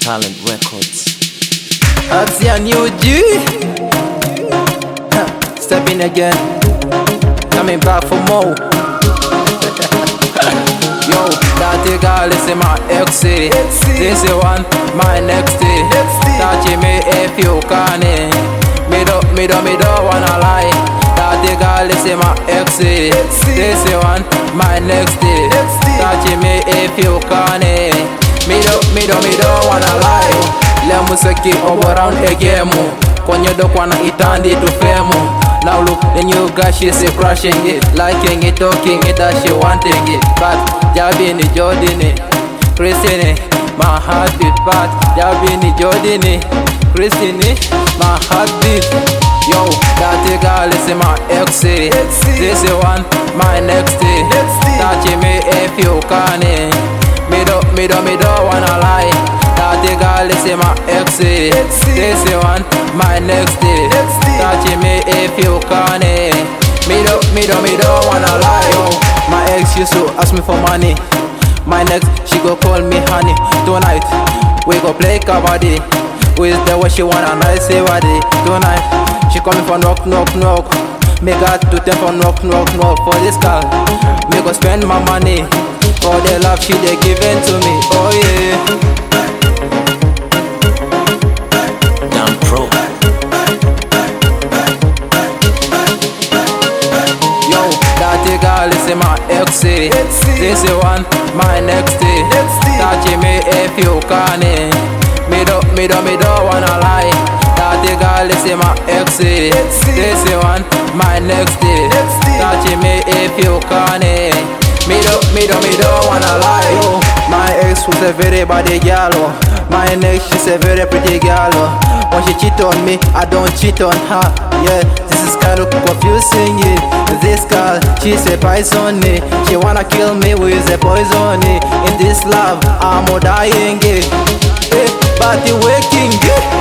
Talent Records. I've seen a new G. Stepping again, coming back for more. Yo, that girl is my ex. This one, my next day. Touch me if you can. Me don't wanna lie. That girl is my ex. This one, my next day. Touch me if you can. Me don't wanna lie. Let me say keep around again. Kwenye do kwana itandi to fame. Now look, the new guy, she's crushing it, liking it, talking it, that she wanting it. But Jabini, Jodini, Christine, my heart beat. But Jabini, Jodini, Christine, my heart beat. Yo, that girl is my ex. This one, my next day. Touch me if you can. Me don't wanna lie. That girl is my ex. This one, my next day. Touch me if you can. Me don't wanna lie. Yo, my ex used to ask me for money. My next, she go call me honey. Tonight, we go play kabaddi. With the way she wanna nice say body. Tonight, she call me for knock. Me got to them for knock for this girl. Me go spend my money for the love she they giving to me. Oh yeah. Girl is my ex. This one, my next day. Touch me if you can. Me don't wanna lie. That girl is my ex. This one, my next day. Touch me if you can. Me don't wanna lie. Yo, my ex was a very bad girl. My next, she's a very pretty girl. When she cheat on me, I don't cheat on her. Yeah, this is kind of confusing. Yeah. This girl, she's a poison. She wanna kill me with a poison. In this love, I'm dying. But you waking.